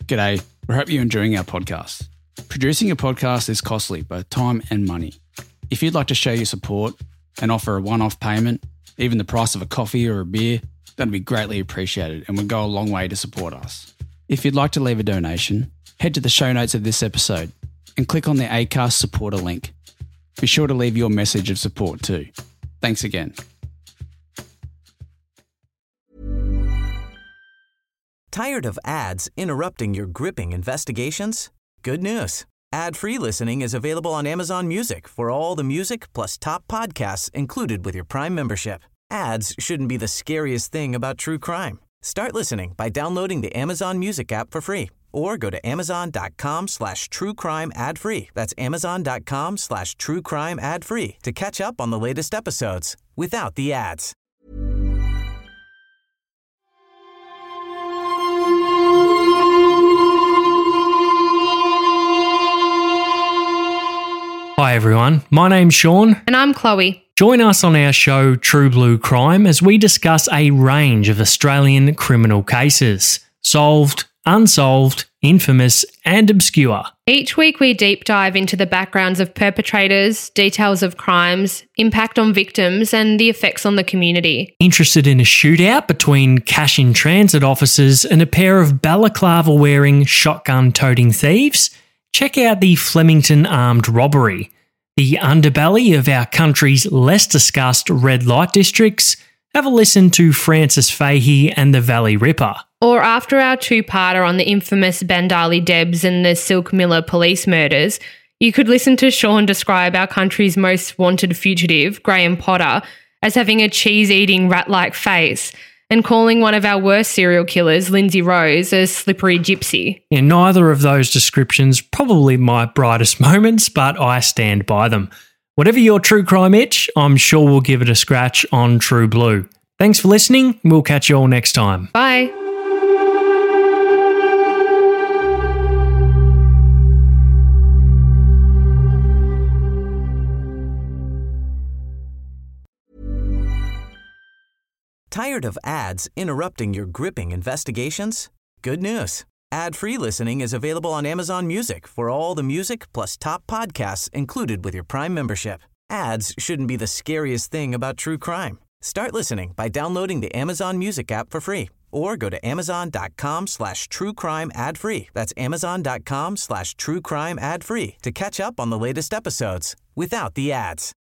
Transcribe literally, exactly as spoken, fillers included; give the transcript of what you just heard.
G'day, we hope you're enjoying our podcast. Producing a podcast is costly, both time and money. If you'd like to show your support and offer a one-off payment, even the price of a coffee or a beer, that'd be greatly appreciated and would go a long way to support us. If you'd like to leave a donation, head to the show notes of this episode and click on the Acast supporter link. Be sure to leave your message of support too. Thanks again. Tired of ads interrupting your gripping investigations? Good news. Ad-free listening is available on Amazon Music for all the music plus top podcasts included with your Prime membership. Ads shouldn't be the scariest thing about true crime. Start listening by downloading the Amazon Music app for free or go to amazon.com slash true crime ad free. That's amazon.com slash true crime ad free to catch up on the latest episodes without the ads. Hi everyone, my name's Sean. And I'm Chloe. Join us on our show True Blue Crime as we discuss a range of Australian criminal cases. Solved, unsolved, infamous and obscure. Each week we deep dive into the backgrounds of perpetrators, details of crimes, impact on victims and the effects on the community. Interested in a shootout between cash-in-transit officers and a pair of balaclava-wearing, shotgun-toting thieves? Check out the Flemington armed robbery, the underbelly of our country's less discussed red light districts. Have a listen to Francis Fahey and the Valley Ripper. Or after our two-parter on the infamous Bandali Debs and the Silk Miller police murders, you could listen to Sean describe our country's most wanted fugitive, Graham Potter, as having a cheese-eating rat-like face, and calling one of our worst serial killers, Lindsay Rose, a slippery gypsy. Yeah, neither of those descriptions probably my brightest moments, but I stand by them. Whatever your true crime itch, I'm sure we'll give it a scratch on True Blue. Thanks for listening. We'll catch you all next time. Bye. Tired of ads interrupting your gripping investigations? Good news. Ad-free listening is available on Amazon Music for all the music plus top podcasts included with your Prime membership. Ads shouldn't be the scariest thing about true crime. Start listening by downloading the Amazon Music app for free or go to amazon.com slash true crime ad free. That's amazon.com slash true crime ad free to catch up on the latest episodes without the ads.